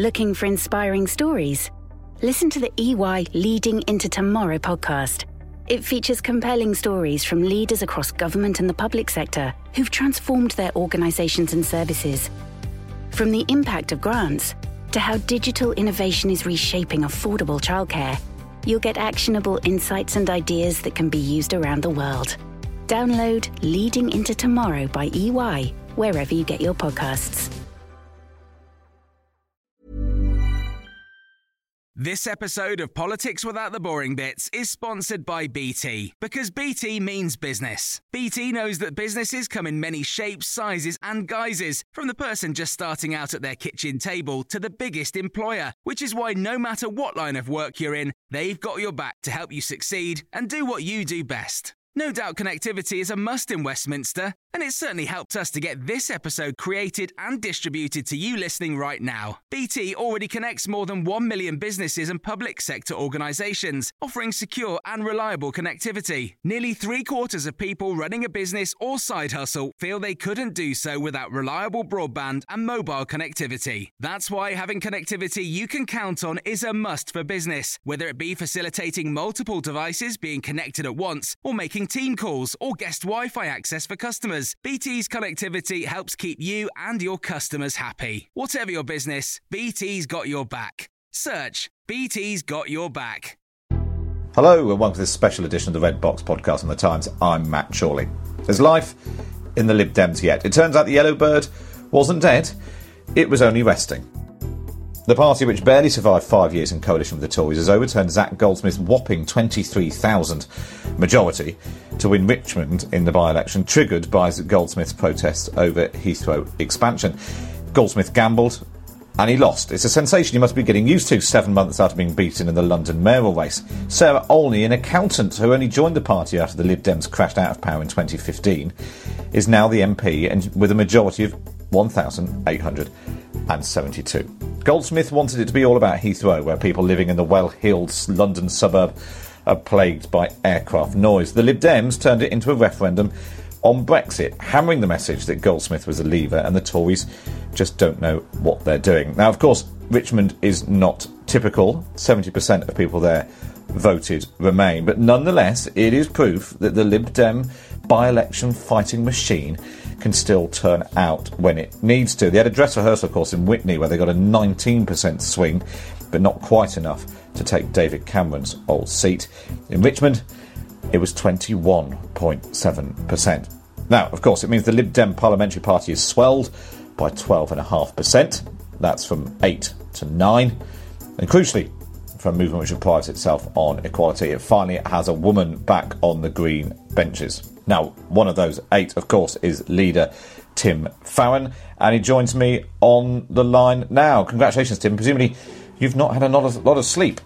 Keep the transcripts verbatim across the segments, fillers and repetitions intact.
Looking for inspiring stories? Listen to the E Y Leading into Tomorrow podcast. It features compelling stories from leaders across government and the public sector who've transformed their organisations and services. From the impact of grants to how digital innovation is reshaping affordable childcare, you'll get actionable insights and ideas that can be used around the world. Download Leading into Tomorrow by E Y wherever you get your podcasts. This episode of Politics Without the Boring Bits is sponsored by B T, because B T means business. B T knows that businesses come in many shapes, sizes and guises, from the person just starting out at their kitchen table to the biggest employer, which is why no matter what line of work you're in, they've got your back to help you succeed and do what you do best. No doubt connectivity is a must in Westminster, and it's certainly helped us to get this episode created and distributed to you listening right now. B T already connects more than one million businesses and public sector organisations, offering secure and reliable connectivity. Nearly three quarters of people running a business or side hustle feel they couldn't do so without reliable broadband and mobile connectivity. That's why having connectivity you can count on is a must for business, whether it be facilitating multiple devices being connected at once or making team calls or guest Wi-Fi access for customers. B T's connectivity helps keep you and your customers happy. Whatever your business, B T's got your back. Search B T's got your back. Hello and welcome to this special edition of the Red Box podcast on The Times. I'm Matt Chorley. There's life in the Lib Dems yet. It turns out the yellow bird wasn't dead, it was only resting. The party, which barely survived five years in coalition with the Tories, has overturned Zac Goldsmith's whopping twenty-three thousand majority to win Richmond in the by-election, triggered by Goldsmith's protests over Heathrow expansion. Goldsmith gambled and he lost. It's a sensation you must be getting used to seven months after being beaten in the London mayoral race. Sarah Olney, an accountant who only joined the party after the Lib Dems crashed out of power in twenty fifteen, is now the M P and with a majority of one thousand eight hundred seventy-two. Goldsmith wanted it to be all about Heathrow, where people living in the well-heeled London suburb are plagued by aircraft noise. The Lib Dems turned it into a referendum on Brexit, hammering the message that Goldsmith was a leaver and the Tories just don't know what they're doing. Now, of course, Richmond is not typical. seventy percent of people there voted Remain, but nonetheless, it is proof that the Lib Dem by-election fighting machine can still turn out when it needs to. They had a dress rehearsal, of course, in Witney, where they got a nineteen percent swing, but not quite enough to take David Cameron's old seat. In Richmond, it was twenty-one point seven percent. Now, of course, it means the Lib Dem parliamentary party is swelled by twelve point five percent. That's from eight to nine. And crucially, for a movement which prides itself on equality, it finally has a woman back on the Green benches. Now, one of those eight, of course, is leader Tim Farron, and he joins me on the line now. Congratulations, Tim. Presumably, you've not had a lot of, lot of sleep.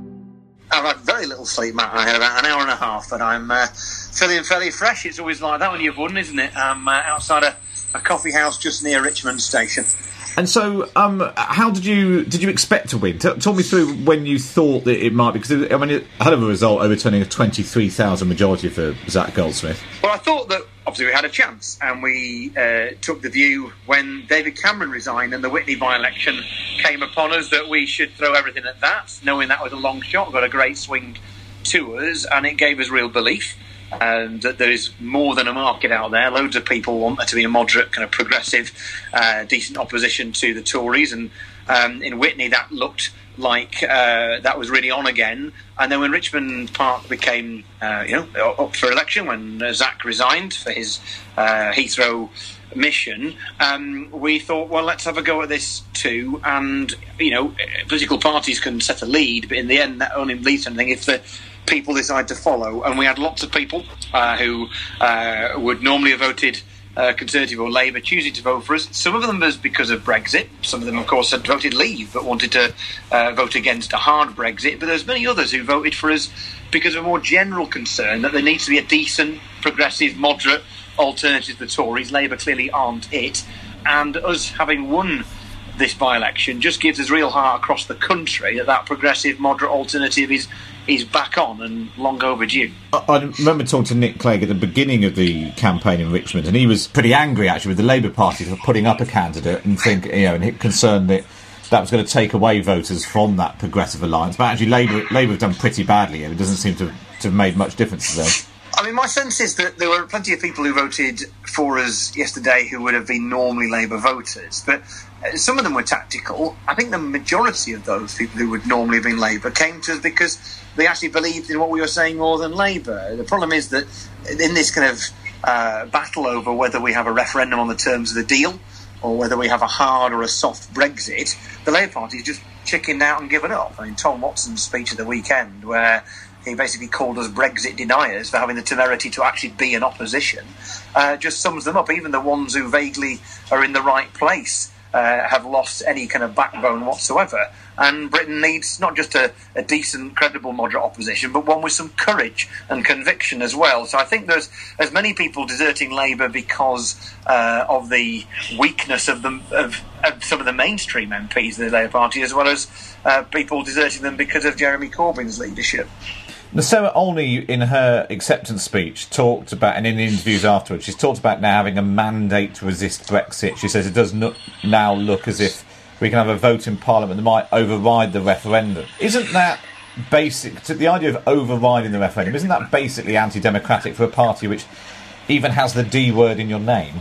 I've had very little sleep, Matt. I had about an hour and a half, but I'm uh, feeling fairly fresh. It's always like that when you've won, isn't it? I'm uh, outside a, a coffee house just near Richmond Station. And so, um, how did you did you expect to win? T- talk me through when you thought that it might be, because I mean, it had a result overturning a twenty-three thousand majority for Zac Goldsmith. Well, I thought that obviously we had a chance, and we uh, took the view when David Cameron resigned and the Witney by-election came upon us that we should throw everything at that, knowing that was a long shot, got a great swing to us, and it gave us real belief. And that there is more than a market out there. Loads of people want there to be a moderate, kind of progressive, uh, decent opposition to the Tories. And um, in Witney, that looked like uh, that was really on again. And then when Richmond Park became, uh, you know, up for election, when uh, Zac resigned for his uh, Heathrow mission, um, we thought, well, let's have a go at this too. And, you know, political parties can set a lead, but in the end, that only leads to anything if the people decide to follow. And we had lots of people uh, who uh, would normally have voted uh, Conservative or Labour choosing to vote for us. Some of them was because of Brexit. Some of them, of course, had voted Leave but wanted to uh, vote against a hard Brexit. But there's many others who voted for us because of a more general concern that there needs to be a decent, progressive, moderate alternative to the Tories. Labour clearly aren't it. And us having won this by-election just gives us real heart across the country that that progressive, moderate alternative is is back on and long overdue. I, I remember talking to Nick Clegg at the beginning of the campaign in Richmond, and he was pretty angry actually with the Labour Party for putting up a candidate and think, you know, and concerned that that was going to take away voters from that Progressive alliance. But actually, Labour Labour have done pretty badly here. It doesn't seem to, to have made much difference to them. I mean, my sense is that there were plenty of people who voted for us yesterday who would have been normally Labour voters, but some of them were tactical. I think the majority of those people who would normally have been Labour came to us because they actually believed in what we were saying more than Labour. The problem is that in this kind of uh, battle over whether we have a referendum on the terms of the deal or whether we have a hard or a soft Brexit, the Labour Party has just chickened out and given up. I mean, Tom Watson's speech at the weekend, where he basically called us Brexit deniers for having the temerity to actually be an opposition, uh, just sums them up. Even the ones who vaguely are in the right place uh, have lost any kind of backbone whatsoever. And Britain needs not just a, a decent, credible, moderate opposition, but one with some courage and conviction as well. So I think there's as many people deserting Labour because uh, of the weakness of, them, of, of some of the mainstream M Ps of the Labour Party, as well as uh, people deserting them because of Jeremy Corbyn's leadership. Now, Sarah Olney, in her acceptance speech, talked about, and in the interviews afterwards, she's talked about now having a mandate to resist Brexit. She says it does no- now look as if we can have a vote in Parliament that might override the referendum. Isn't that basic? The idea of overriding the referendum, isn't that basically anti-democratic for a party which even has the D word in your name?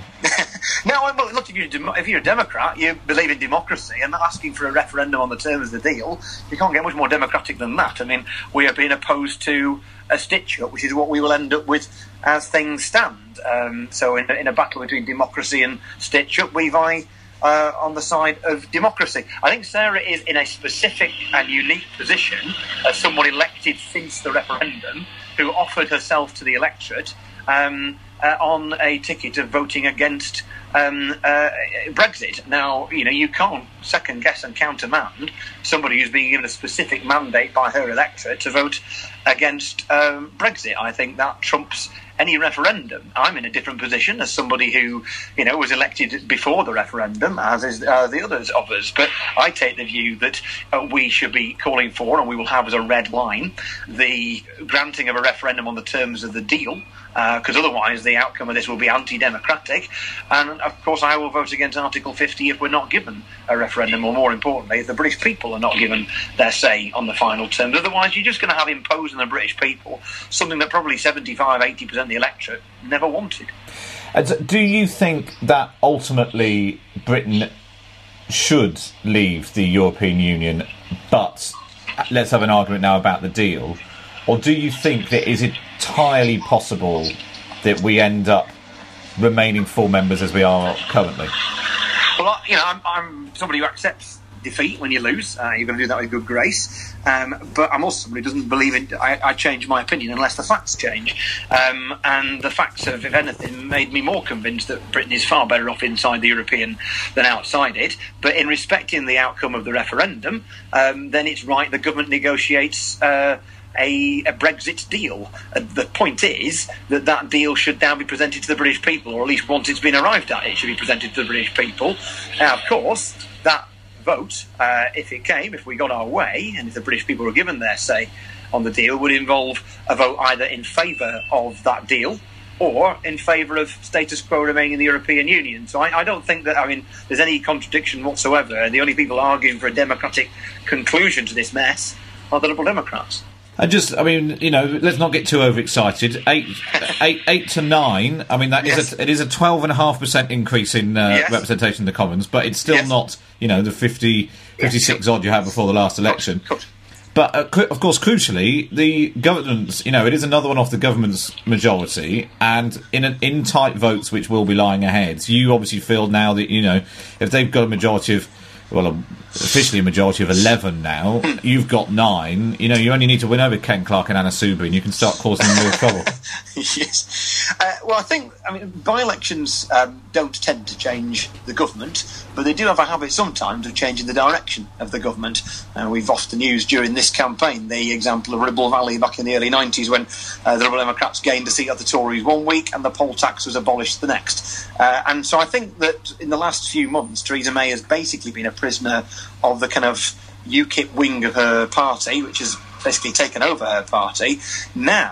No, well, look, if you're, if you're a Democrat, you believe in democracy, and asking for a referendum on the terms of the deal, you can't get much more democratic than that. I mean, we are being opposed to a stitch-up, which is what we will end up with as things stand. Um, so in, in a battle between democracy and stitch-up, we vie uh, on the side of democracy. I think Sarah is in a specific and unique position as someone elected since the referendum who offered herself to the electorate um, uh, on a ticket of voting against Um, uh, Brexit. Now, you know, you can't second guess and countermand somebody who's being given a specific mandate by her electorate to vote against um, Brexit. I think that trumps any referendum. I'm in a different position as somebody who, you know, was elected before the referendum, as is uh, the others of us. But I take the view that uh, we should be calling for, and we will have as a red line, the granting of a referendum on the terms of the deal, because uh, otherwise the outcome of this will be anti-democratic. And of course I will vote against Article fifty if we're not given a referendum, or more importantly, if the British people are not given their say on the final terms. Otherwise you're just going to have imposed on the British people something that probably seventy-five, eighty percent of the electorate never wanted. And do you think that ultimately Britain should leave the European Union, but let's have an argument now about the deal? Or do you think that is it entirely possible that we end up remaining full members as we are currently? Well, you know, I'm, I'm somebody who accepts defeat when you lose. Uh, you're going to do that with good grace. Um, but I'm also somebody who doesn't believe it. I, I change my opinion unless the facts change. Um, and the facts have, if anything, made me more convinced that Britain is far better off inside the European than outside it. But in respecting the outcome of the referendum, um, then it's right the government negotiates Uh, A, a Brexit deal. Uh, the point is that that deal should now be presented to the British people, or at least once it's been arrived at, it should be presented to the British people. Now, of course, that vote, uh, if it came, if we got our way, and if the British people were given their say on the deal, would involve a vote either in favour of that deal or in favour of status quo remaining in the European Union. So I, I don't think that, I mean, there's any contradiction whatsoever. The only people arguing for a democratic conclusion to this mess are the Liberal Democrats. I just, I mean, you know, let's not get too overexcited. Eight, eight, eight to nine. I mean, that is Yes. a, it is a twelve and a half percent increase in uh, Yes. representation in the Commons, but it's still Yes. not, you know, the fifty, fifty-six odd you had before the last election. Of course. But uh, cru- of course, crucially, the government's, you know, it is another one off the government's majority, and in an, in tight votes which will be lying ahead. So you obviously feel now that, you know, if they've got a majority of, well, a, officially a majority of eleven now, you've got nine. You know, you only need to win over Ken Clarke and Anna Soubry, and you can start causing real trouble. Yes. Uh, well, I think, I mean, by-elections um, don't tend to change the government, but they do have a habit sometimes of changing the direction of the government. Uh, we've often used during this campaign the example of Ribble Valley back in the early nineties, when uh, the Liberal Democrats gained a seat of the Tories one week and the poll tax was abolished the next. Uh, and so I think that in the last few months, Theresa May has basically been a prisoner of the kind of U KIP wing of her party, which has basically taken over her party. Now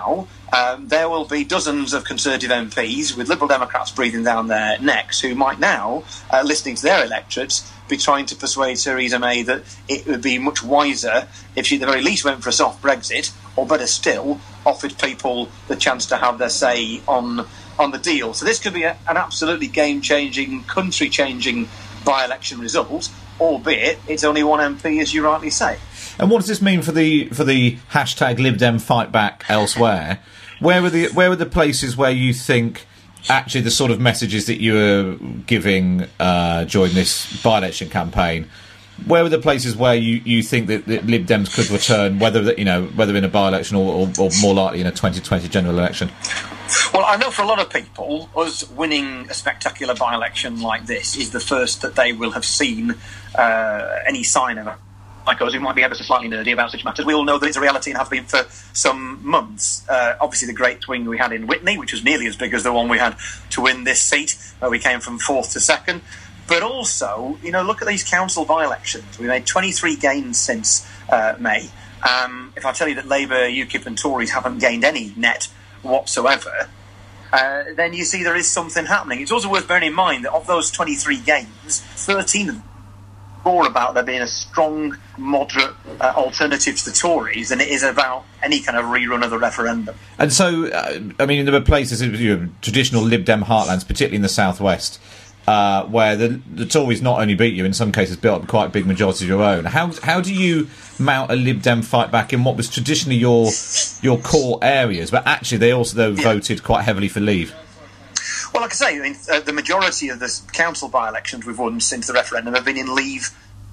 um, there will be dozens of Conservative M Ps with Liberal Democrats breathing down their necks who might now, uh, listening to their electorates, be trying to persuade Theresa May that it would be much wiser if she at the very least went for a soft Brexit, or better still, offered people the chance to have their say on on the deal. So this could be a, an absolutely game-changing, country-changing by-election result, albeit it's only one M P, as you rightly say. And what does this mean for the for the hashtag Lib Dem fight back elsewhere? Where were the where were the places where you think actually the sort of messages that you were giving uh, during this by-election campaign? Where were the places where you, you think that, that Lib Dems could return, whether you know whether in a by-election or, or, or more likely in a twenty twenty general election? Well, I know for a lot of people, us winning a spectacular by-election like this is the first that they will have seen uh, any sign of it. Like us, who might be ever so slightly nerdy about such matters, we all know that it's a reality and has been for some months. Uh, obviously, the great swing we had in Witney, which was nearly as big as the one we had to win this seat, where we came from fourth to second. But also, you know, look at these council by-elections. We made twenty-three gains since uh, May. Um, if I tell you that Labour, U KIP and Tories haven't gained any net whatsoever, uh, then you see there is something happening. It's also worth bearing in mind that of those twenty-three gains, thirteen of them more about there being a strong, moderate uh, alternative to the Tories than it is about any kind of rerun of the referendum. And so, uh, I mean, there were places, you know, traditional Lib Dem heartlands, particularly in the southwest, uh, where the, the Tories not only beat you, in some cases built up quite a big majority of your own. How how do you mount a Lib Dem fight back in what was traditionally your your core areas, but actually they also though, yeah. voted quite heavily for Leave? Well, like I say, I mean, uh, the majority of the council by-elections we've won since the referendum have been in Leave.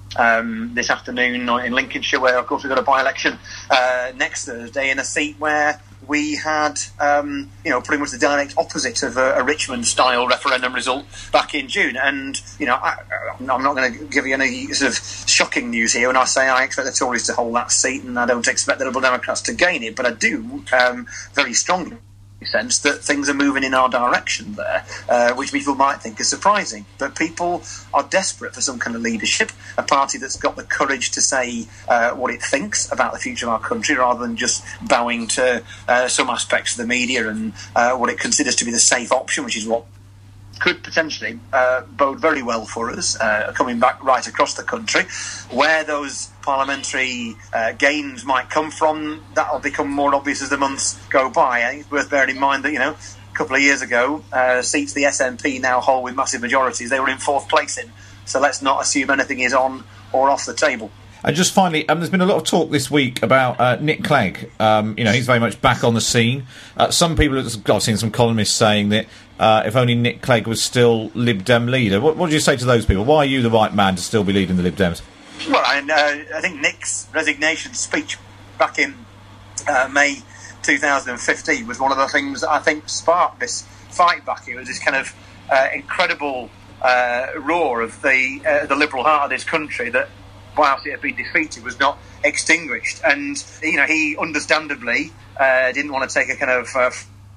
Um, this afternoon in Lincolnshire, where of course we've got a by-election uh, next Thursday in a seat where we had, um, you know, pretty much the direct opposite of a, a Richmond-style referendum result back in June. And, you know, I, I'm not going to give you any sort of shocking news here when I say I expect the Tories to hold that seat and I don't expect the Liberal Democrats to gain it, but I do um, very strongly sense that things are moving in our direction there, uh, which people might think is surprising. But people are desperate for some kind of leadership, a party that's got the courage to say uh, what it thinks about the future of our country rather than just bowing to uh, some aspects of the media and uh, what it considers to be the safe option, which is what could potentially uh, bode very well for us, uh, coming back right across the country. Where those parliamentary uh, gains might come from, that'll become more obvious as the months go by. I think it's worth bearing in mind that, you know, a couple of years ago, uh, seats the S N P now hold with massive majorities, they were in fourth place in. So let's not assume anything is on or off the table. And just finally, um, there's been a lot of talk this week about uh, Nick Clegg. Um, you know, he's very much back on the scene. Uh, some people, I've seen some columnists saying that uh, if only Nick Clegg was still Lib Dem leader. What, what do you say to those people? Why are you the right man to still be leading the Lib Dems? Well, I, uh, I think Nick's resignation speech back in uh, May two thousand fifteen was one of the things that I think sparked this fight back. It was this kind of uh, incredible uh, roar of the uh, the liberal heart of this country that, whilst it had been defeated, was not extinguished. And, you know, he understandably uh, didn't want to take a kind of uh,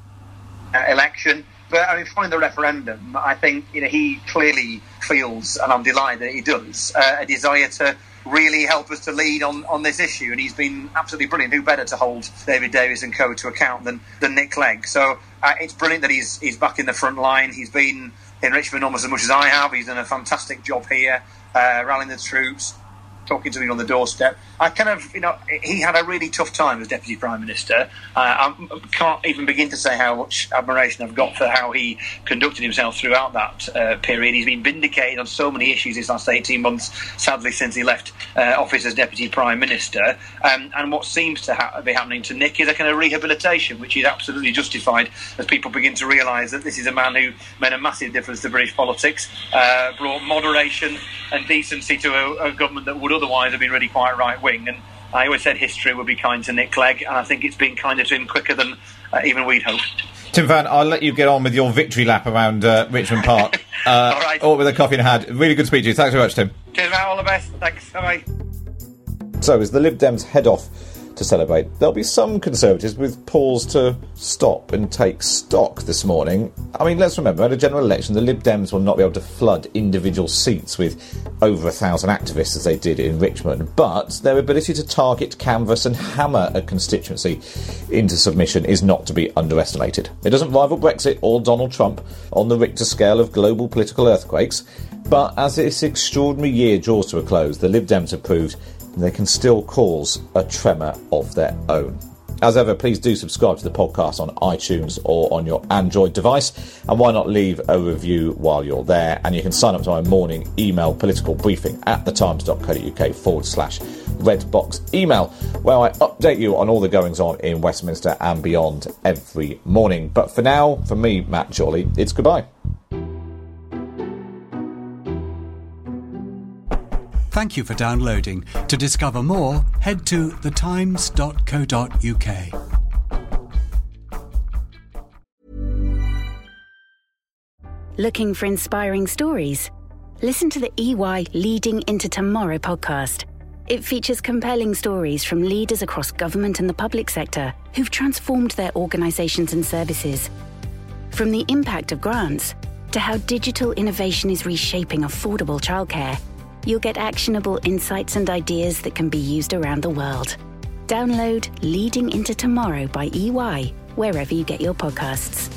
election. But, I mean, following the referendum, I think, you know, he clearly feels, and I'm delighted that he does, uh, a desire to really help us to lead on, on this issue. And he's been absolutely brilliant. Who better to hold David Davis and co to account than, than Nick Clegg? So uh, it's brilliant that he's he's back in the front line. He's been in Richmond almost as much as I have. He's done a fantastic job here, uh, rallying the troops, talking to me on the doorstep. I kind of, you know, he had a really tough time as Deputy Prime Minister. Uh, I can't even begin to say how much admiration I've got for how he conducted himself throughout that uh, period. He's been vindicated on so many issues these last eighteen months, sadly, since he left uh, office as Deputy Prime Minister. Um, and what seems to ha- be happening to Nick is a kind of rehabilitation, which is absolutely justified as people begin to realise that this is a man who made a massive difference to British politics, uh, brought moderation and decency to a, a government that would otherwise have been really quite right-wing. And I always said history would be kind to Nick Clegg, and I think it's been kinder to him quicker than uh, even we'd hoped. Tim Van, I'll let you get on with your victory lap around uh, Richmond Park. Uh, all right. Or with a coffee in hand. Really good speech to you. Thanks very much, Tim. Cheers, Matt. All the best. Thanks. Bye-bye. So, as the Lib Dems head off to celebrate. There'll be some Conservatives with pause to stop and take stock this morning. I mean, let's remember, at a general election, the Lib Dems will not be able to flood individual seats with over a thousand activists as they did in Richmond, but their ability to target, canvass and hammer a constituency into submission is not to be underestimated. It doesn't rival Brexit or Donald Trump on the Richter scale of global political earthquakes, but as this extraordinary year draws to a close, the Lib Dems have proved they can still cause a tremor of their own. As ever, please do subscribe to the podcast on iTunes or on your Android device, and why not leave a review while you're there. And you can sign up to my morning email political briefing at thetimes.co.uk forward slash redbox email, where I update you on all the goings on in Westminster and beyond every morning. But for now, from me, Matt Chorley, it's goodbye. Thank you for downloading. To discover more, head to the times dot co dot uk. Looking for inspiring stories? Listen to the E Y Leading Into Tomorrow podcast. It features compelling stories from leaders across government and the public sector who've transformed their organisations and services. From the impact of grants to how digital innovation is reshaping affordable childcare, you'll get actionable insights and ideas that can be used around the world. Download Leading Into Tomorrow by E Y wherever you get your podcasts.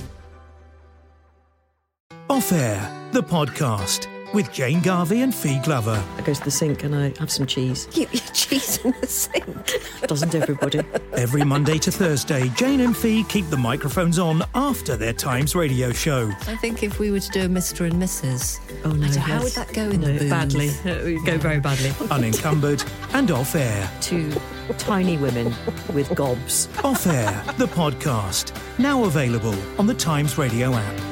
Off Air, the podcast with Jane Garvey and Fee Glover. I go to the sink and I have some cheese. You eat cheese in the sink? Doesn't everybody? Every Monday to Thursday, Jane and Fee keep the microphones on after their Times radio show. I think if we were to do a Mister and Missus Oh no, I don't, how yes. would that go in no, the booth? badly. It would go very badly. Unencumbered and Off Air. Two tiny women with gobs. Off Air, the podcast. Now available on the Times Radio app.